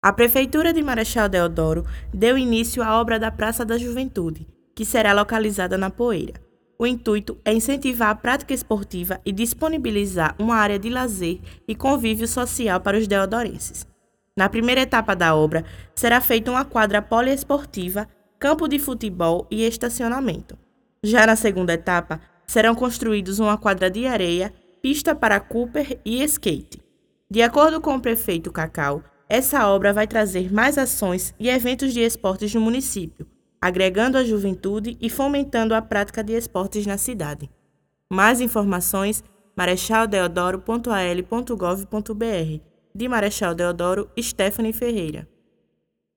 A Prefeitura de Marechal Deodoro deu início à obra da Praça da Juventude, que será localizada na Poeira. O intuito é incentivar a prática esportiva e disponibilizar uma área de lazer e convívio social para os deodorenses. Na primeira etapa da obra, será feita uma quadra poliesportiva, campo de futebol e estacionamento. Já na segunda etapa, serão construídos uma quadra de areia, pista para Cooper e skate. De acordo com o prefeito Cacau, essa obra vai trazer mais ações e eventos de esportes no município, agregando a juventude e fomentando a prática de esportes na cidade. Mais informações, marechaldeodoro.al.gov.br. De Marechal Deodoro, Stephanie Ferreira.